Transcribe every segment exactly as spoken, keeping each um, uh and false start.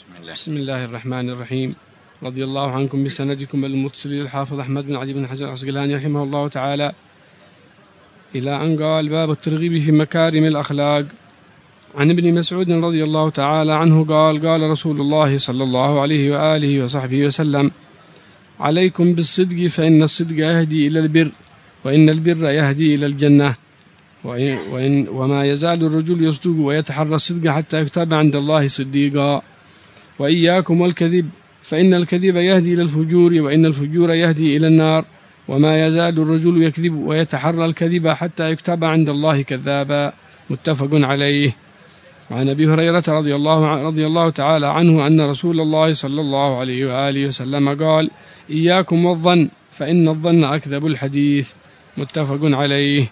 بسم الله. بسم الله الرحمن الرحيم. رضي الله عنكم بسندكم المتصل الحافظ أحمد بن علي بن حجر العسقلاني رحمه الله تعالى إلى أن قال: باب الترغيب في مكارم الأخلاق. عن ابن مسعود رضي الله تعالى عنه قال: قال رسول الله صلى الله عليه وآله وصحبه وسلم: عليكم بالصدق فإن الصدق يهدي إلى البر، وإن البر يهدي إلى الجنة، وإن وإن وما يزال الرجل يصدق ويتحرى الصدق حتى يكتب عند الله صديقا. وإياكم والكذب فإن الكذب يهدي إلى الفجور، وإن الفجور يهدي إلى النار، وما يزال الرجل يكذب ويتحرى الكذب حتى يكتب عند الله كذابا. متفق عليه. وعن أبي هريرة رضي الله رضي الله تعالى عنه أن رسول الله صلى الله عليه وآله وسلم قال: إياكم والظن فإن الظن أكذب الحديث. متفق عليه.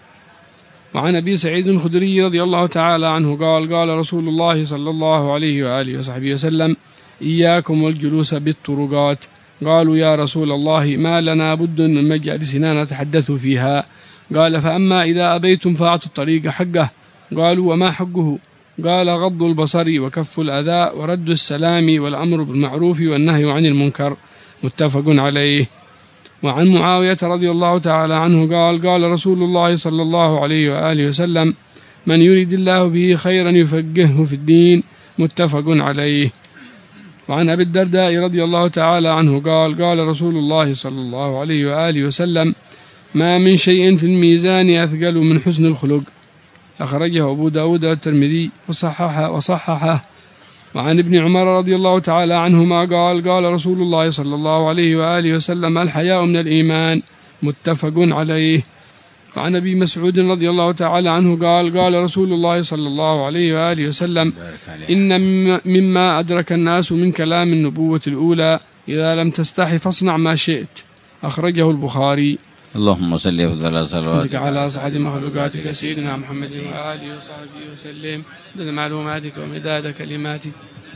وعن أبي سعيد الخدري رضي الله تعالى عنه قال: قال رسول الله صلى الله عليه وآله وصحبه وسلم: إياكم والجلوس بالطرقات. قالوا: يا رسول الله ما لنا بد من مجالسنا نتحدث فيها. قال: فأما إذا أبيتم فأعطوا الطريق حقه. قالوا: وما حقه؟ قال: غض البصر وكف الأذى ورد السلام والأمر بالمعروف والنهي عن المنكر. متفق عليه. وعن معاوية رضي الله تعالى عنه قال: قال رسول الله صلى الله عليه وآله وسلم: من يريد الله به خيرا يفقهه في الدين. متفق عليه. وعن أبي الدرداء رضي الله تعالى عنه قال: قال رسول الله صلى الله عليه وآله وسلم: ما من شيء في الميزان أثقل من حسن الخلق. أخرجه أبو داود والترمذي وصححه وصححه. وعن ابن عمر رضي الله تعالى عنهما قال: قال رسول الله صلى الله عليه وآله وسلم: الحياء من الإيمان. متفق عليه. وعن أبي مسعود رضي الله تعالى عنه قال: قال رسول الله صلى الله عليه وآله وسلم: إن مما أدرك الناس من كلام النبوة الأولى إذا لم تستحي فاصنع ما شئت. أخرجه البخاري. اللهم صل وسلم صلواتك على أسعد مخلوقاتك سيدنا محمد وآله وصحبه وسلم عدد معلوماتك ومداد كلماتك.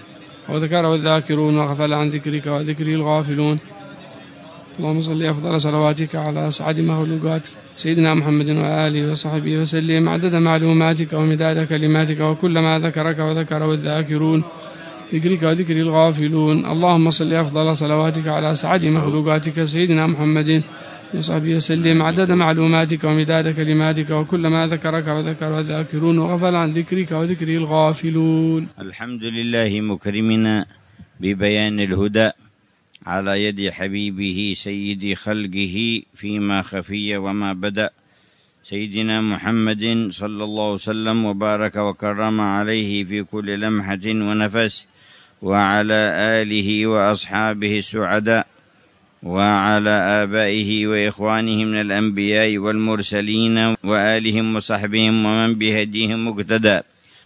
وذكره الذاكرون وغفل عن ذكرك وذكره الغافلون. اللهم صل أفضل صلواتك على أسعد مخلوقاتك سيدنا محمد وآله وصحبه وسلم عدد معلوماتك ومداد كلماتك وكل ما ذكرك وذكره الذاكرون ذكرك وذكر الغافلون. اللهم صل أفضل صلواتك على أسعد مخلوقاتك سيدنا محمد وصحبه وسلم عدد معلوماتك ومداد كلماتك وكل ما ذكرك وذكره الذاكرون وغفل عن ذكرك وذكر الغافلون. الحمد لله مكرمنا ببيان الهدى على يد حبيبه سيد خلقه فيما خفي وما بدأ سيدنا محمد صلى الله وسلم وبارك وكرم عليه في كل لمحة ونفس، وعلى آله وأصحابه السعداء، وعلى آبائه وإخوانه من الأنبياء والمرسلين وآلهم وصحبهم ومن بهديهم مقتدى،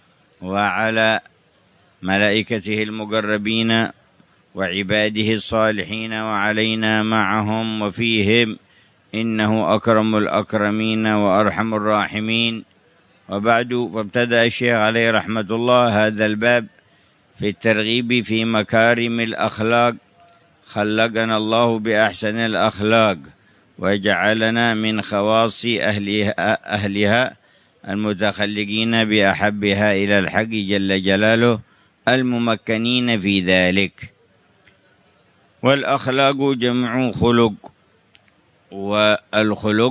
وعلى ملائكته المقربين وعباده الصالحين وعلينا معهم وفيهم، إنه أكرم الأكرمين وأرحم الراحمين. وبعد، فابتدأ الشيخ عليه رحمة الله هذا الباب في الترغيب في مكارم الأخلاق. خلقنا الله بأحسن الأخلاق وجعلنا من خواص أهلها, أهلها المتخلقين بأحبها إلى الحق جل جلاله الممكنين في ذلك. والأخلاق جمع خلق، والخلق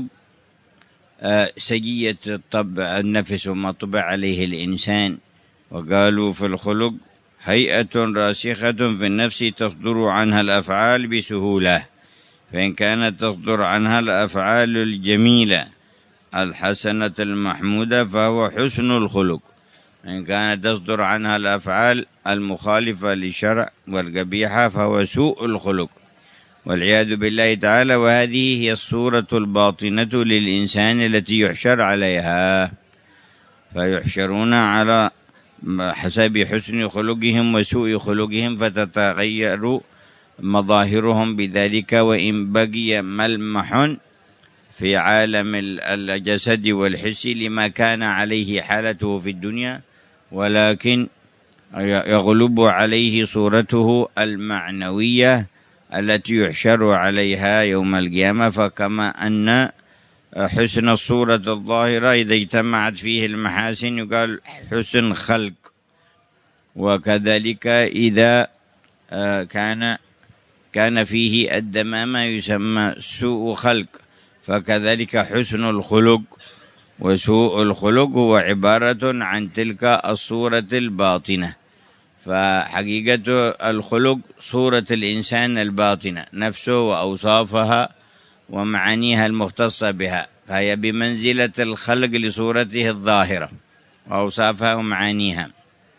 سجية الطبع النفس ومطبع عليه الإنسان. وقالوا في الخلق هيئة راسخة في النفس تصدر عنها الأفعال بسهولة، فإن كانت تصدر عنها الأفعال الجميلة الحسنة المحمودة فهو حسن الخلق، إن كانت تصدر عنها الأفعال المخالفة للشرع والقبيحة فهو سوء الخلق والعياذ بالله تعالى. وهذه هي الصورة الباطنة للإنسان التي يحشر عليها، فيحشرون على حسب حسن خلقهم وسوء خلقهم فتتغير مظاهرهم بذلك. وإن بقي ملمح في عالم الجسد والحس لما كان عليه حالته في الدنيا، ولكن يغلب عليه صورته المعنوية التي يحشر عليها يوم القيامة. فكما أن حسن الصورة الظاهرة إذا اجتمعت فيه المحاسن يقال حسن خلق، وكذلك إذا كان كان فيه أدنى ما يسمى سوء خلق، فكذلك حسن الخلق. وسوء الخلق هو عبارة عن تلك الصورة الباطنة. فحقيقة الخلق صورة الإنسان الباطنة، نفسه وأوصافها ومعانيها المختصة بها، فهي بمنزلة الخلق لصورته الظاهرة وأوصافها ومعانيها.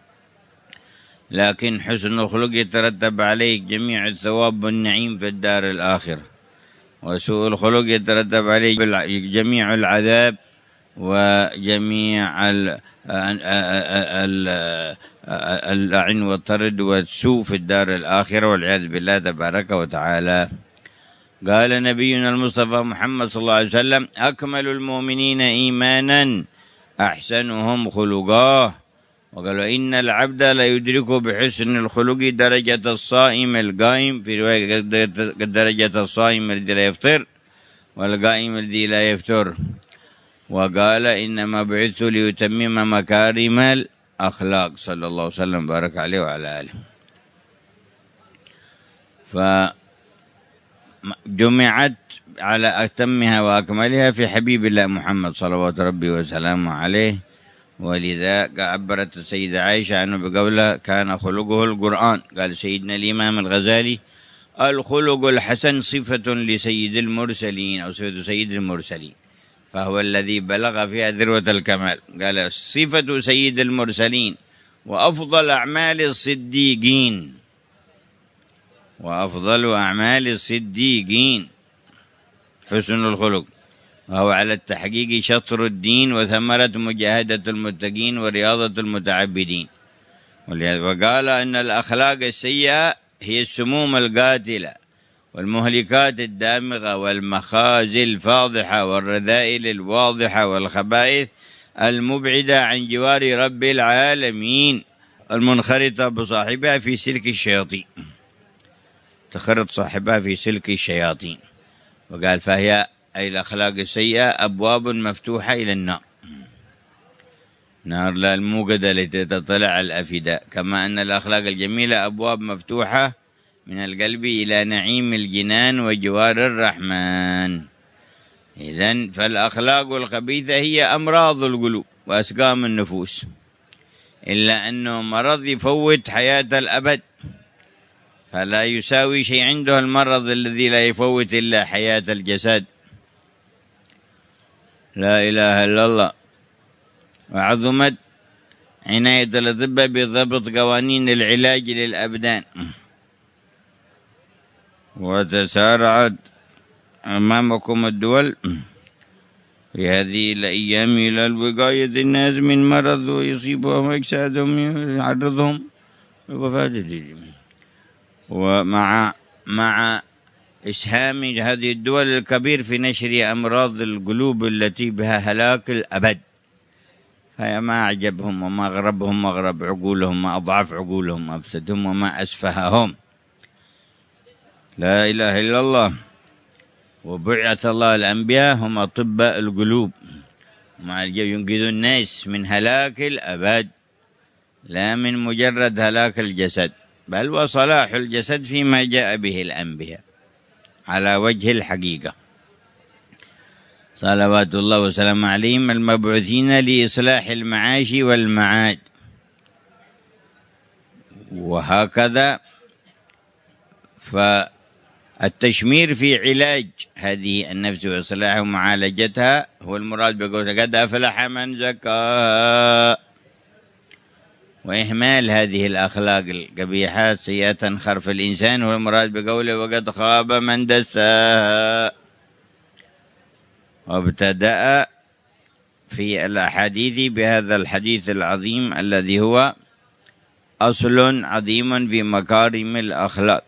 لكن حسن الخلق يترتب عليه جميع الثواب والنعيم في الدار الآخرة، وسوء الخلق يترتب عليه جميع العذاب وجميع اللعن والطرد والسوء في الدار الآخرة والعياذ بالله تبارك وتعالى. قال نبينا المصطفى محمد صلى الله عليه وسلم: أكمل المؤمنين إيمانا أحسنهم خلقا. وقالوا: إن العبد لا يدرك بحسن الخلق درجة الصائم القائم، في رواية درجة الصائم الذي لا يفطر والقائم الذي لا يفتر. وقال: إنما بعثت ليتمم مكارم الأخلاق، صلى الله عليه وسلم بارك عليه وعلى آله. فجمعت على أتمها وأكملها في حبيب الله محمد صلوات ربي وسلامه عليه. ولذا عبرت السيدة عائشة عنه بقولها: كان خلقه القرآن. قال سيدنا الإمام الغزالي: الخلق الحسن صفة لسيد المرسلين أو صفة سيد المرسلين، فهو الذي بلغ فيها ذروة الكمال. قال: صفة سيد المرسلين وأفضل أعمال الصديقين، وأفضل أعمال الصديقين حسن الخلق، وهو على التحقيق شطر الدين وثمرة مجاهدة المتقين ورياضة المتعبدين. وقال أن الأخلاق السيئة هي السموم القاتلة والمهلكات الدامغة والمخازي الفاضحة والرذائل الواضحة والخبائث المبعدة عن جوار رب العالمين المنخرطة بصاحبها في سلك الشياطين، تخرط صاحبها في سلك الشياطين. وقال: فهي أي الأخلاق السيئة أبواب مفتوحة إلى النار، نار لا الموقدة التي تطلع الأفئدة، كما أن الأخلاق الجميلة أبواب مفتوحة من القلب إلى نعيم الجنان وجوار الرحمن. إذن فالأخلاق الخبيثة هي أمراض القلوب وأسقام النفوس، إلا أنه مرض يفوت حياة الأبد، فلا يساوي شيء عنده المرض الذي لا يفوت إلا حياة الجسد. لا إله إلا الله. وعظمت عناية الأطباء بضبط قوانين العلاج للأبدان، وتسارعت أمامكم الدول في هذه الأيام إلى الوقاية الناس من مرض ويصيبهم أجسادهم يعرضهم لوفاة. ومع مع إسهام هذه الدول الكبير في نشر أمراض القلوب التي بها هلاك الأبد، فهي ما أعجبهم وما أغربهم وأغرب عقولهم، ما أضعف عقولهم وأفسدهم وما أسفههم. لا إله إلا الله. وبعث الله الأنبياء هم أطباء القلوب، مع ينقذ الناس من هلاك الأبد، لا من مجرد هلاك الجسد، بل وصلاح الجسد فيما جاء به الأنبياء على وجه الحقيقة صلوات الله وسلامه عليهم، المبعوثين لإصلاح المعاش والمعاد. وهكذا فالتشمير في علاج هذه النفس وإصلاحها ومعالجتها هو المراد بقوله: قد أفلح من زكاها. وإهمال هذه الأخلاق القبيحة سيئة خرف الإنسان هو المراد بقوله: وقد خاب من دساها. وابتدأ في الأحاديث بهذا الحديث العظيم الذي هو أصل عظيم في مكارم الأخلاق،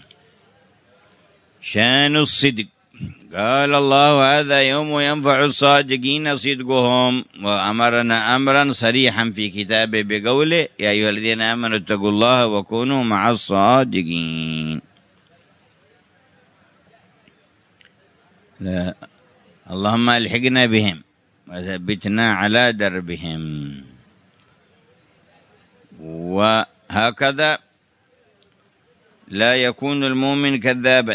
شان الصدق. قال الله: هذا يوم ينفع الصادقين صدقهم. وأمرنا أمرا صريحا في كتابه بقوله: يا أيها الذين آمنوا اتقوا الله وكونوا مع الصادقين. لا. اللهم ألحقنا بهم وثبتنا على دربهم. هكذا لا يكون المؤمن كذابا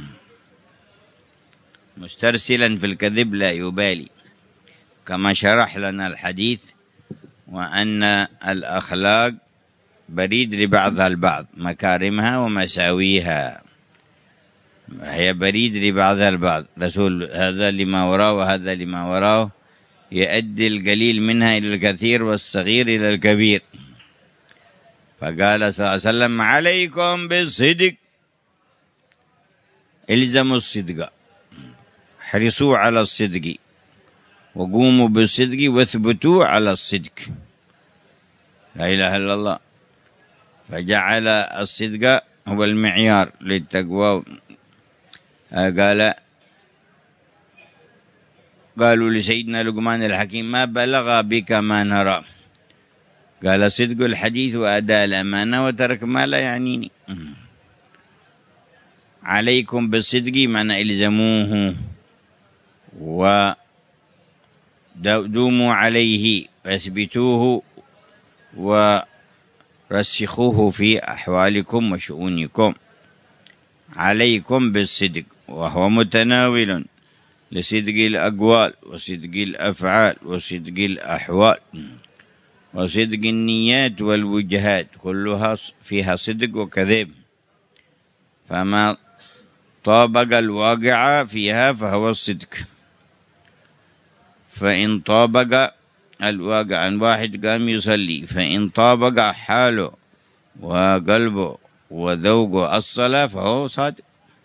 مسترسلا في الكذب لا يبالي، كما شرح لنا الحديث، وأن الأخلاق بريد لبعضها البعض، مكارمها ومساويها هي بريد لبعضها البعض. رسول هذا لما وراه وهذا لما وراه، يؤدي القليل منها إلى الكثير والصغير إلى الكبير. فقال صلى الله عليه وسلم: عليكم بالصدق، الزموا الصدق، حرصوا على الصدق، وقوموا بالصدق، واثبتوا على الصدق. لا إله إلا الله. فجعل الصدق هو المعيار للتقوى. قال قالوا لسيدنا لقمان الحكيم: ما بلغ بك ما نرى؟ قال: صدق الحديث وأداء الأمانة وترك ما لا يعنيني. عليكم بالصدق معنى الزموه ودوموا عليه واثبتوه ورسخوه في أحوالكم وشؤونكم. عليكم بالصدق، وهو متناول لصدق الأقوال وصدق الأفعال وصدق الأحوال وصدق النيات والوجهات، كلها فيها صدق وكذب. فما طابق الواقع فيها فهو الصدق. فإن طابق الواقع عن واحد قام يصلي، فإن طابق حاله وقلبه وذوقه الصلاة فهو صادق.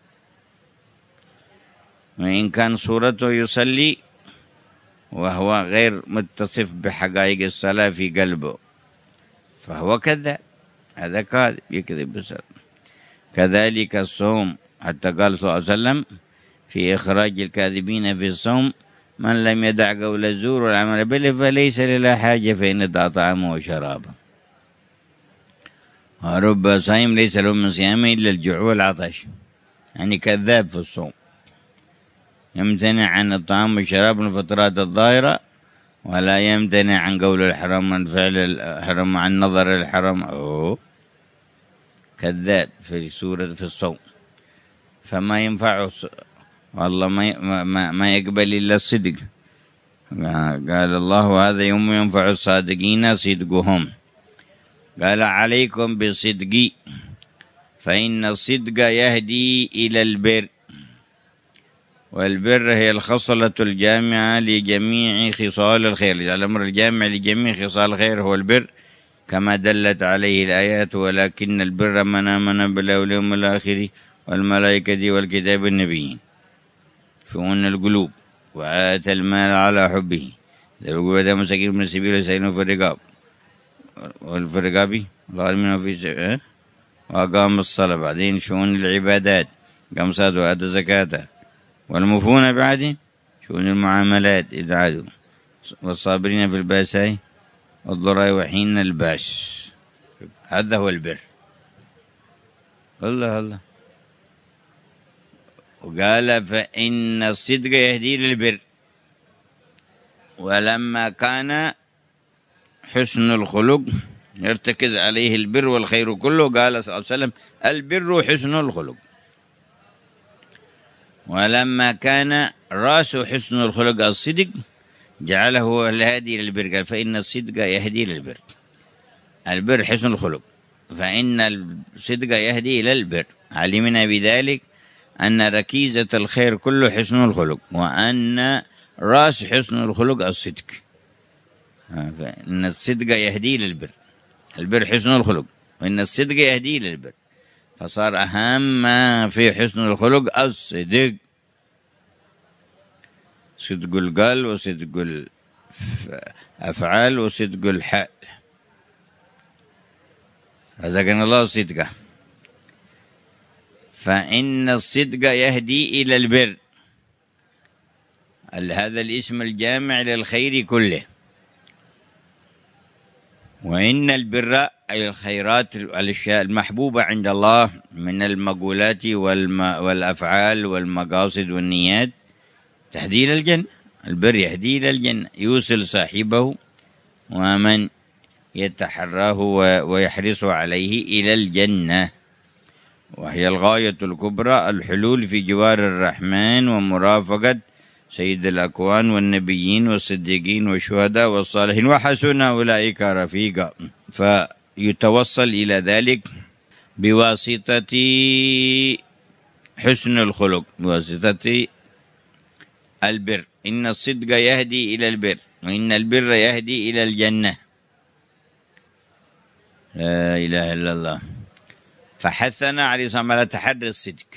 وإن كان صورته يصلي وهو غير متصف بحقائق الصلاة في قلبه فهو كذاب، هذا كاذب يكذب بالصلاة. كذلك الصوم، حتى قال صلى الله عليه وسلم في إخراج الكاذبين في الصوم: من لم يدع قول الزور والعمل به فليس لله حاجة فإن ادعى طعامه وشرابه. ورب صائم ليس له من صيامه إلا الجوع والعطش، يعني كذاب في الصوم، يمتنع عن الطعام والشراب من الفطرات الظاهرة، ولا يمتنع عن قول الحرام من فعل الحرام عن نظر الحرام. أوه. كذاب في سورة في الصوم. فما ينفعه والله ما ما ما يقبل إلا الصدق. قال الله: هذا يوم ينفع الصادقين صدقهم. قال: عليكم بالصدق فإن الصدق يهدي إلى البر، والبر هي الخصلة الجامعة لجميع خصال الخير. الأمر الجامع لجميع خصال الخير هو البر، كما دلت عليه الآيات: ولكن البر من آمن بالله واليوم الآخر والملائكة والكتاب والنبيين. شؤون القلوب، وآتى المال على حبه، ذوي القربى مساكين من السبيل والسائلين في الرقاب والفي الرقاب الغارمين في سبيل، وأقام الصلاة. بعدين شؤون العبادات، قام صلاة وآتى زكاة، والموفون بعد شؤون المعاملات إذ عادوا، والصابرين في البأساء والضراء وحين الباس. هذا هو البر. الله الله. وقال: فإن الصدق يهدي للبر. ولما كان حسن الخلق يرتكز عليه البر والخير كله، قال صلى الله عليه وسلم: البر حسن الخلق. ولما كان رأس حسن الخلق الصدق جعله هو الهادي للبر، قال: فإن الصدق يهدي للبر. البر حسن الخلق، فإن الصدق يهدي إلى البر. علمنا بذلك أن ركيزة الخير كله حسن الخلق، وأن رأس حسن الخلق الصدق. فإن الصدق يهدي للبر، البر حسن الخلق، وإن الصدق يهدي للبر. فصار أهم ما في حسن الخلق الصدق، صدق القلب وصدق الأفعال وصدق الحال. رزقنا الله صدقه. فإن الصدق يهدي إلى البر، هذا الاسم الجامع للخير كله. وإن البر أي الخيرات، الأشياء المحبوبة عند الله من المقولات والأفعال والمقاصد والنيات، تهدي إلى الجنة. البر يهدي إلى الجنة، يوصل صاحبه، ومن يتحراه ويحرص عليه إلى الجنة، وهي الغاية الكبرى، الحلول في جوار الرحمن ومرافقة سيد الأكوان والنبيين والصديقين والشهداء والصالحين وحسن أولئك رفيقا. فيتوصل إلى ذلك بواسطة حسن الخلق، بواسطة البر. إن الصدق يهدي إلى البر، وإن البر يهدي إلى الجنة. لا إله إلا الله. فحثنا عليه الصلاة والسلام على تحري الصدق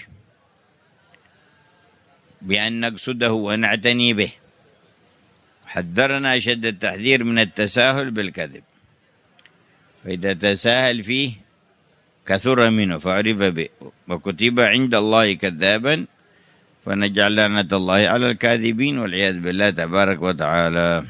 بأن نقصده ونعتني به، حذرنا أشد التحذير من التساهل بالكذب، فإذا تساهل فيه كثر منه فعرف به، وكتب عند الله كذابا فنجعل لعنة الله على الكاذبين والعياذ بالله تبارك وتعالى.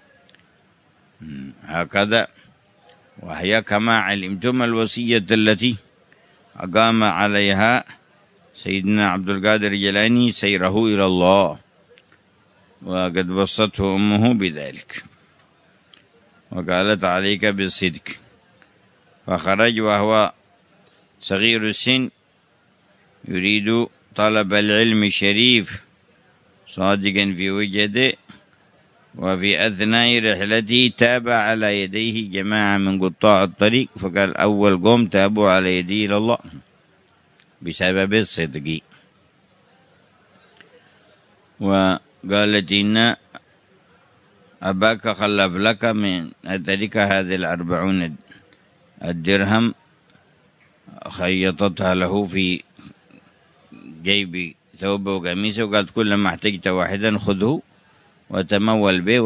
هكذا، وهي كما علمتم الوصية التي أقام عليها سيدنا عبد القادر الجيلاني سيره إلى الله، وقد وصته أمه بذلك وقالت عليك بالصدق، فخرج وهو صغير السن يريد طلب العلم الشريف صادقا في وجهه، وفي أثناء رحلته تاب على يديه جماعة من قطاع الطريق، فقال أول قوم تابوا على يدي إلى الله بسبب الصدق. وقالت إن أباك خلف لك من أثرك هذه الأربعون الدرهم، خيطتها له في جيب ثوبه وقميصه، وقالت كلما احتجت واحدا خذه وتمول به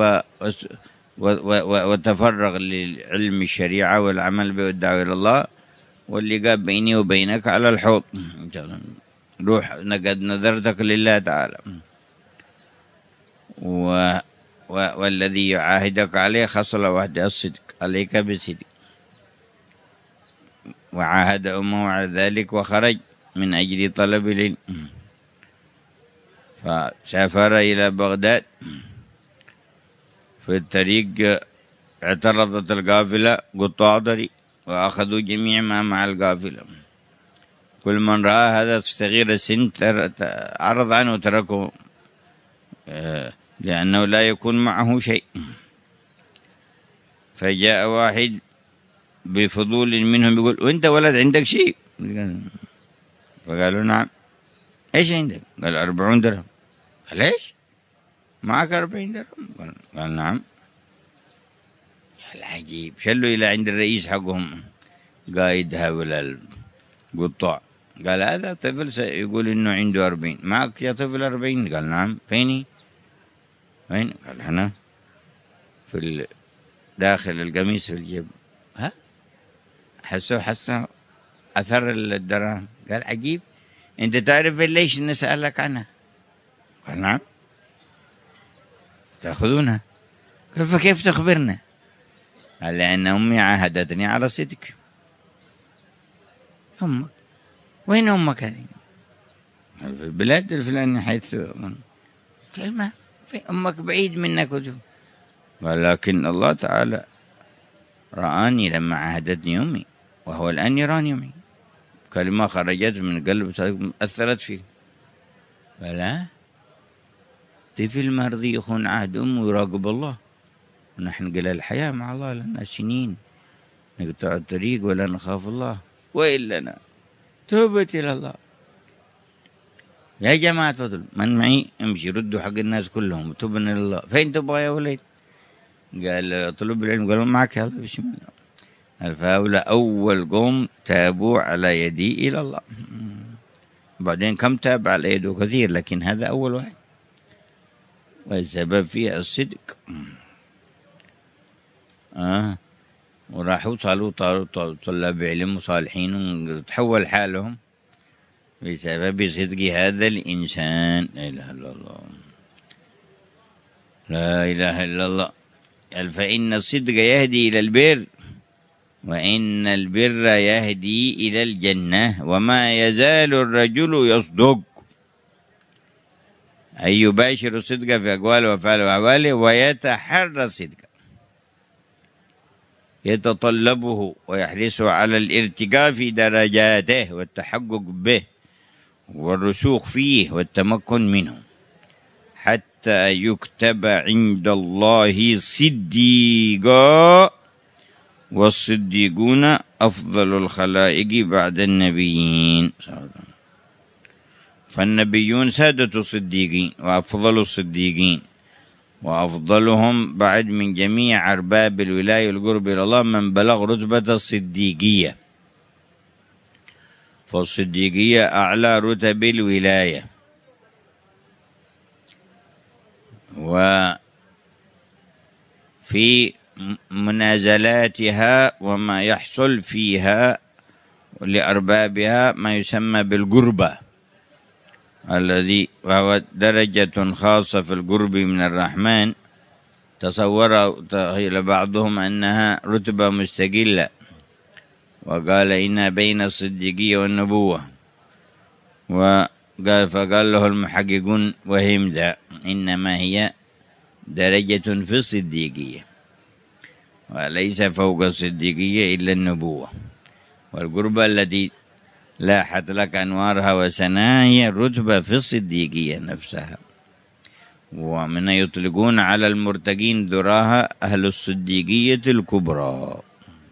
وتفرغ للعلم الشريعة والعمل به والدعوة إلى الله، واللي قاب بيني وبينك على الحوض، روح قد نذرتك لله تعالى، و والذي يعاهدك عليه خصلة واحدة، الصدق، عليك بالصدق. وعاهد أمه على ذلك وخرج من أجل طلب العلم، فسافر إلى بغداد. في الطريق اعترضت القافلة قطاع طريق وأخذوا جميع ما مع القافلة، كل من رأى هذا الصغير السن عرض عنه وتركه لأنه لا يكون معه شيء. فجاء واحد بفضول منهم يقول وانت ولد عندك شيء؟ فقالوا نعم. ايش عندك؟ قال أربعون درهم. قال ايش؟ معك أربعين درهم؟ قال نعم. العجيب، شلوا إلى عند الرئيس حقهم قائد هؤلاء القطاع، قال هذا طفل يقول إنه عنده أربعين، معك يا طفل أربعين؟ قال نعم. فيني؟ وين؟ قال هنا في داخل القميص في الجيب. ها؟ حسوا حسوا أثر الدراهم. قال عجيب، أنت تعرف ليش نسألك عنها؟ قال نعم. تأخذونها؟ قال فكيف تخبرنا؟ قال لأن أمي عاهدتني على الصدق. أمك؟ وين أمك هذه؟ قال في البلاد الفلانية حيث كلمة في أمك بعيد منك وجه. قال لكن الله تعالى رآني لما عاهدتني أمي وهو الآن يراني أمي، كلمة خرجت من قلب أثرت فيه. فلا طفل مرضي يخون عهد أمه ويراقب الله، ونحن قلال الحياة مع الله لنا سنين نقطع الطريق ولا نخاف الله، وإلا توبت إلى الله. يا جماعة فضل من معي امشي ردوا حق الناس كلهم توبنا إلى الله. فين تبغى يا ولد؟ قال اطلب العلم. قالوا معك يلا بسم الله. فهؤلاء أول قوم تابوا على يدي إلى الله، بعدين كم تاب على يده كثير، لكن هذا أول واحد، والسبب فيه الصدق. آه وراحوا صاروا طلاب علم وصالحين وتحول حالهم بسبب صدق هذا الإنسان. لا إله إلا الله، لا إله إلا الله. فإن الصدق يهدي إلى البر، وإن البر يهدي إلى الجنة، وما يزال الرجل يصدق أي يباشر الصدق في أقواله وأفعاله وأحواله ويتحرى الصدق. يتطلبه ويحرصه على الارتقاء في درجاته والتحقق به والرسوخ فيه والتمكن منه، حتى يكتب عند الله صديقا، والصديقون أفضل الخلائق بعد النبيين. فالنبيون سادة الصديقين وأفضل الصديقين، وأفضلهم بعد من جميع أرباب الولاية والقرب إلى الله من بلغ رتبة الصديقية. فالصديقية أعلى رتب الولاية، وفي منازلاتها وما يحصل فيها لأربابها ما يسمى بالقربة، الذي وهو درجة خاصة في القرب من الرحمن، تصور تخيل بعضهم أنها رتبة مستقلة، وقال إنها بين الصديقية والنبوة، وقال فقال له المحققون وهم ذا، إنما هي درجة في الصديقية، وليس فوق الصديقية إلا النبوة. والقربة التي لاحت لك أنوارها وسناها هي الرتبة في الصديقية نفسها. ومن يطلقون على المرتقين ذراها أهل الصديقية الكبرى،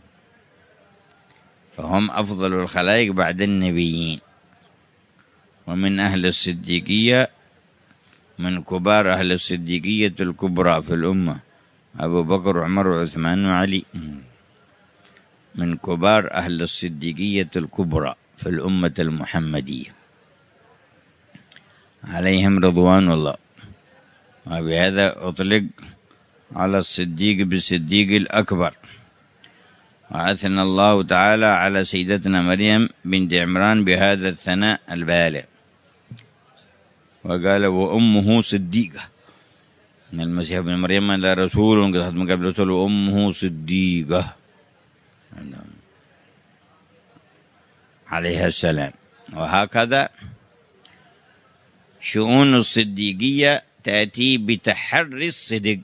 فهم أفضل الخلائق بعد النبيين. ومن أهل الصديقية من كبار أهل الصديقية الكبرى في الأمة أبو بكر وعمر وعثمان وعلي، من كبار أهل الصديقية الكبرى في الأمة المحمدية عليهم رضوان الله. وبهذا أطلق على الصديق بالصديق الأكبر. وأثنى الله تعالى على سيدتنا مريم بنت عمران بهذا الثناء البالغ، وقال وأمه صديقة، من المسيح ابن مريم لا رسول قد من قبل رسول وأمه صديقة عليها السلام. وهكذا شؤون الصديقية تأتي بتحري الصدق،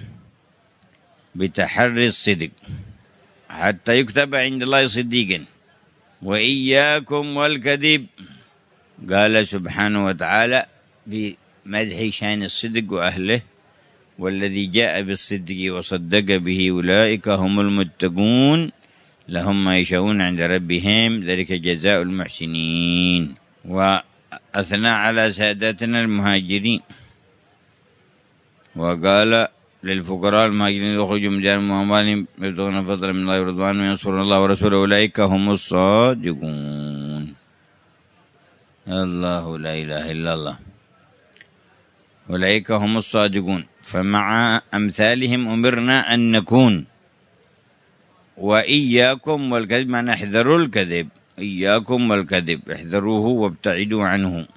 بتحري الصدق حتى يكتب عند الله صديقا. وإياكم والكذب، قال سبحانه وتعالى في مدح شان الصدق وأهله، والذي جاء بالصدق وصدق به أولئك هم المتقون لهم ما يشاءون عند ربهم ذلك جزاء المحسنين. وأثنى على سادتنا المهاجرين وقال للفقراء المهاجرين يخرجوا من ديارهم وأموالهم يبتغون فضلا من الله ورضوانه وينصرون الله ورسوله أولئك هم الصادقون. الله لا إله إلا الله، أولئك هم الصادقون. فمع أمثالهم أمرنا أن نكون. وإياكم والكذب، معنى احذروا الكذب، إياكم والكذب احذروه وابتعدوا عنه.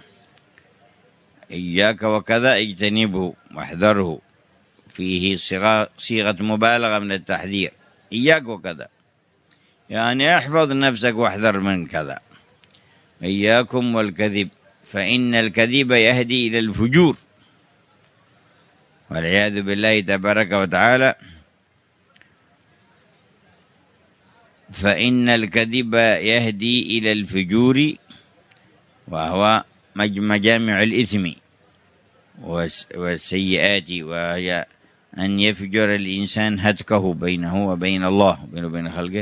إياك وكذا اجتنبه واحذره، فيه صيغة مبالغة من التحذير. إياك وكذا يعني احفظ نفسك واحذر من كذا. إياكم والكذب، فإن الكذب يهدي إلى الفجور والعياذ بالله تبارك وتعالى. فإن الكذب يهدي إلى الفجور، وهو مجامع الإثم والسيئات، وهي أن يفجر الإنسان هتكه بينه وبين الله بينه وبين خلقه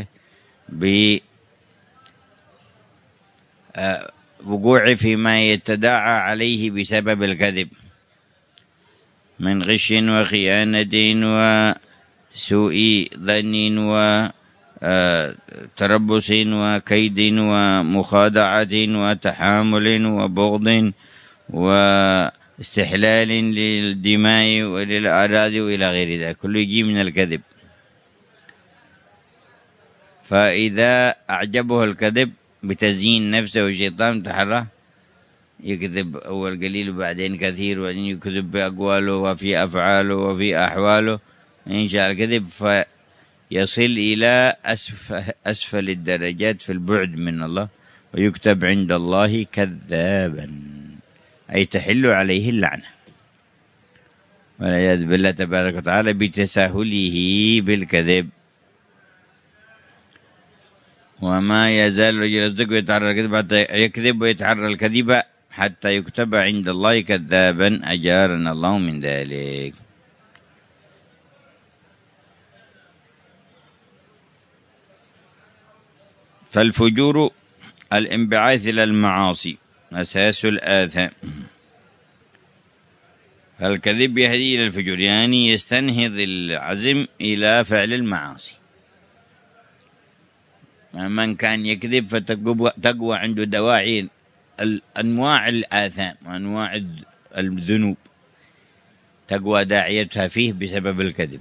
بوقوع فيما يتداعى عليه بسبب الكذب من غش وخيانة وسوء ظن وتربص وكيد ومخادعة وتحامل وبغض واستحلال للدماء وللأعراض وإلى غير ذلك، كله يجي من الكذب. فإذا أعجبه الكذب بتزيين نفسه والشيطان تحرى يكذب أول قليل وبعدين كثير، وأن يكذب بأقواله وفي أفعاله وفي أحواله إن شاء الكذب، فيصل إلى أسفل, أسفل الدرجات في البعد من الله، ويكتب عند الله كذابا، أي تحل عليه اللعنة والعياذ بالله تبارك وتعالى بتساهله بالكذب. وما يزال الرجل يصدق ويتحرى الكذب حتى يكذب ويتحرى الكذب حتى يكتب عند الله كذابا أجارنا الله من ذلك. فالفجور الانبعاث إلى المعاصي أساس الآثام. فالكذب يهدي إلى الفجور، يعني يستنهض العزم إلى فعل المعاصي. من كان يكذب فتقوى عنده دواعي أنواع الآثام وأنواع الذنوب تقوى داعيتها فيه بسبب الكذب،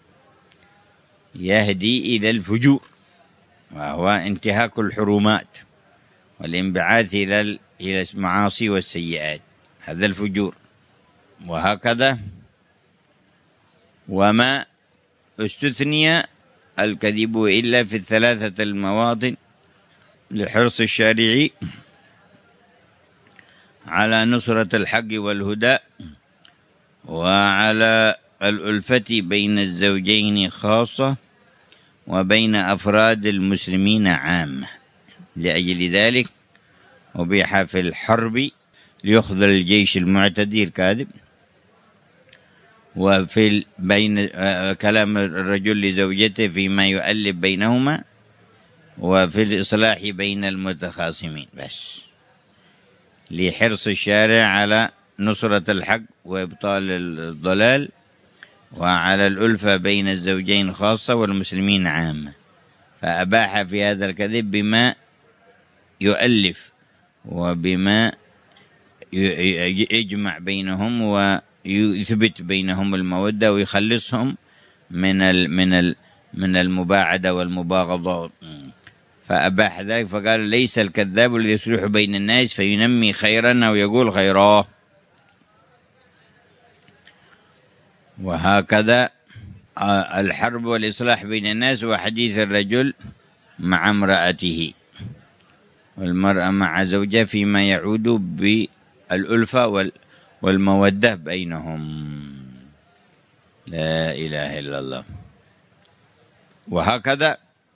يهدي إلى الفجور وهو انتهاك الحرمات والانبعاث إلى المعاصي والسيئات، هذا الفجور. وهكذا وما استثني الكذب إلا في الثلاثة المواطن لحرص الشارع على نصرة الحق والهدى وعلى الألفة بين الزوجين خاصة وبين أفراد المسلمين عامة. لأجل ذلك أبيح في الحرب ليخذل الجيش المعتدي الكاذب، وفي بين كلام الرجل لزوجته فيما يؤلف بينهما، وفي الإصلاح بين المتخاصمين، بس لحرص الشارع على نصرة الحق وإبطال الضلال وعلى الألفة بين الزوجين خاصة والمسلمين عامة. فأباح في هذا الكذب بما يؤلف وبما يجمع بينهم ويثبت بينهم المودة ويخلصهم من ال من ال من المباعدة والمباغضة. فأباح ذلك فقال ليس الكذاب الذي يصلح بين الناس فينمي خيرا أو يقول خيرا. وهكذا الحرب والإصلاح بين الناس وحديث الرجل مع امرأته والمرأة مع زوجها فيما يعود بالألفة والمودة بينهم. لا إله إلا الله. وهكذا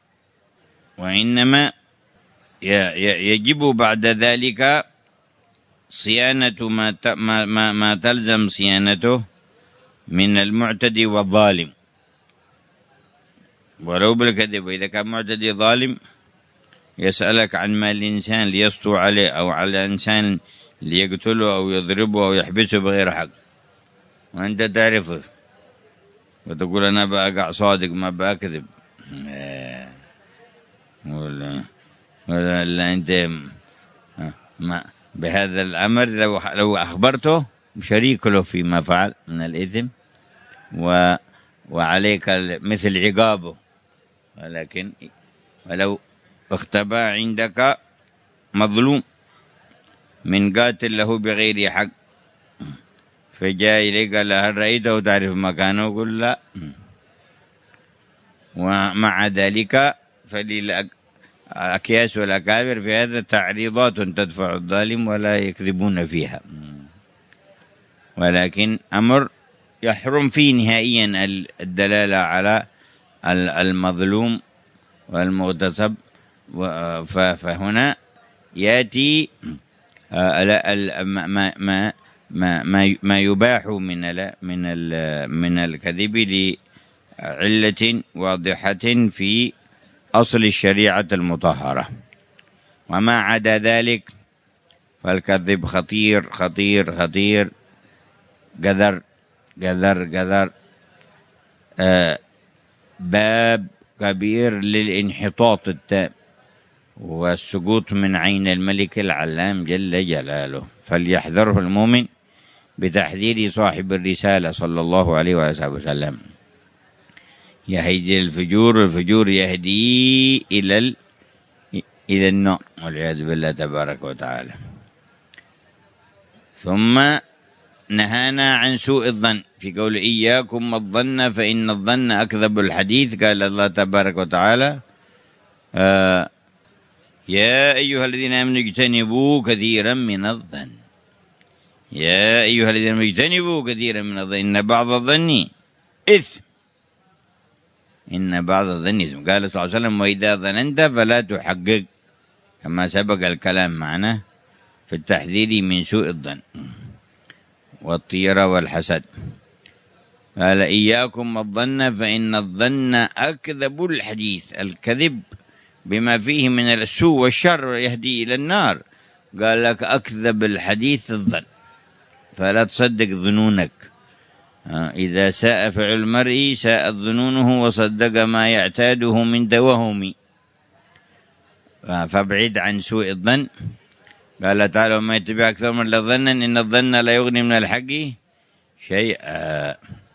وإنما يجب بعد ذلك صيانة ما ما ما تلزم صيانته من المعتدي والظالم ولو بالكذب. وإذا كان معتدي ظالم يسألك عن مال الإنسان ليسطو عليه أو على إنسان ليقتله أو يضربه أو يحبسه بغير حق، وأنت تعرفه وتقول أنا بقع صادق ما بكذب، ولا ولا لا أنت ما بهذا الأمر لو لو أخبرته شريك له فيما فعل من الإثم و وعليك مثل عقابه. ولكن ولو اختبى عندك مظلوم من قاتل له بغير حق فجاء إليك قال هل رأيته تعرف مكانه؟ قل لا. ومع ذلك فللأكياس والأكابر في هذا تعريضات تدفع الظالم ولا يكذبون فيها، ولكن أمر يحرم فيه نهائيا الدلالة على المظلوم والمغتصب. فهنا يأتي ما ما ما ما يباح من من من الكذب لعلة واضحة في أصل الشريعة المطهرة. وما عدا ذلك فالكذب خطير خطير خطير قذر قذر قذر آه باب كبير للانحطاط التام والسقوط من عين الملك العلام جل جلاله. فليحذره المؤمن بتحذير صاحب الرسالة صلى الله عليه وسلم. يهدي الفجور، الفجور يهدي إلى ال... إلى النار والعياذ بالله تبارك وتعالى. ثم نهانا عن سوء الظن في قول إياكم الظن فإن الظن أكذب الحديث. قال الله تبارك وتعالى آه يا أيها الذين آمنوا اجتنبوا كثيرا من الظن، يا أيها الذين آمنوا اجتنبوا كثيرا من الظن إن بعض الظن إثم. إن بعض الظن إثم. قال صلى الله عليه وسلم وإذا ظننت فلا تحقق، كما سبق الكلام معنا في التحذير من سوء الظن والطيرة والحسد. قال إياكم الظن فإن الظن أكذب الحديث، الكذب بما فيه من السوء والشر يهدي إلى النار. قال لك أكذب الحديث الظن، فلا تصدق ظنونك. إذا ساء فعل المرء ساءت ظنونه وصدق ما يعتاده من توهم، فابعد عن سوء الظن. قال تعالى وما يتبع أكثر من الظن إن الظن لا يغني من الحق شيئا،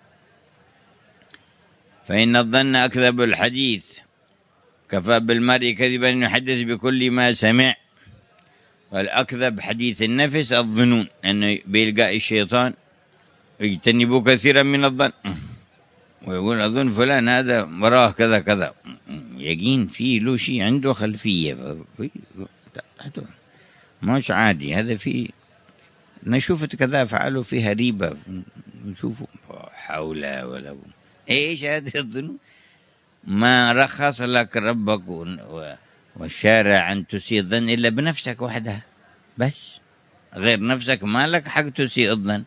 فإن الظن أكذب الحديث، كفى بالمرء كذبا يحدث بكل ما سمع. والأكذب حديث النفس الظنون، أنه بيلقى الشيطان يجتنبوا كثيرا من الظن، ويقول أظن فلان هذا وراه كذا كذا، يقين فيه له شيء عنده خلفية، مش عادي هذا، فيه نشوف كذا فعلوا فيها ريبة، نشوفوا حول ولا إيش هذه الظنون. ما رخص لك ربك والشارع أن تسيء الظن إلا بنفسك وحدها بس، غير نفسك ما لك حق تسيء الظن.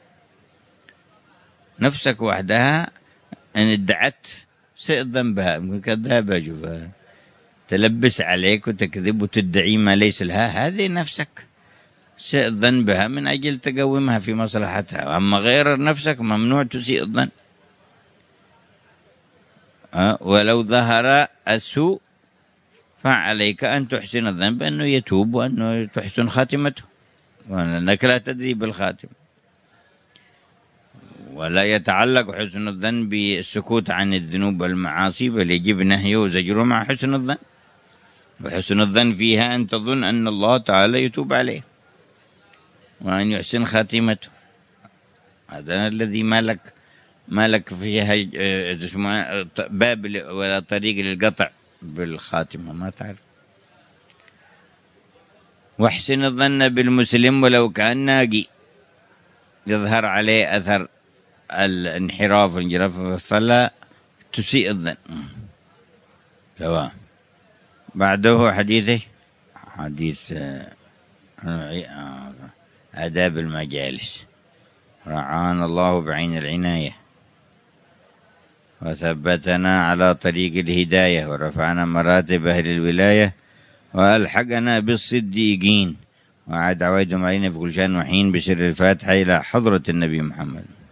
نفسك وحدها إن ادعت سيء الظن بها، كذابة جبها تلبس عليك وتكذب وتدعي ما ليس لها، هذه نفسك سيء الظن بها من أجل تقومها في مصلحتها. أما غير نفسك ممنوع تسيء الظن. أه ولو ظهر السوء فعليك أن تحسن الظن بأنه يتوب وأنه تحسن خاتمته، وأنك لا تدري بالخاتم. ولا يتعلق حسن الظن بالسكوت عن الذنوب والمعاصي، بل يجب نهيه وزجره مع حسن الظن. وحسن الظن فيها أن تظن أن الله تعالى يتوب عليه وأن يحسن خاتمته. هذا الذي مالك مالك فيها باب ولا طريق للقطع بالخاتمة، ما تعرف. واحسن الظن بالمسلم ولو كان ناقي، يظهر عليه أثر الانحراف والانجراف، فلا تسيء الظن. سواء بعده حديثه حديث آداب المجالس. رعانا الله بعين العناية وثبتنا على طريق الهداية ورفعنا مراتب أهل الولاية وألحقنا بالصديقين وعاد عوائدهم علينا في كل شان وحين بسر الفاتحة إلى حضرة النبي محمد.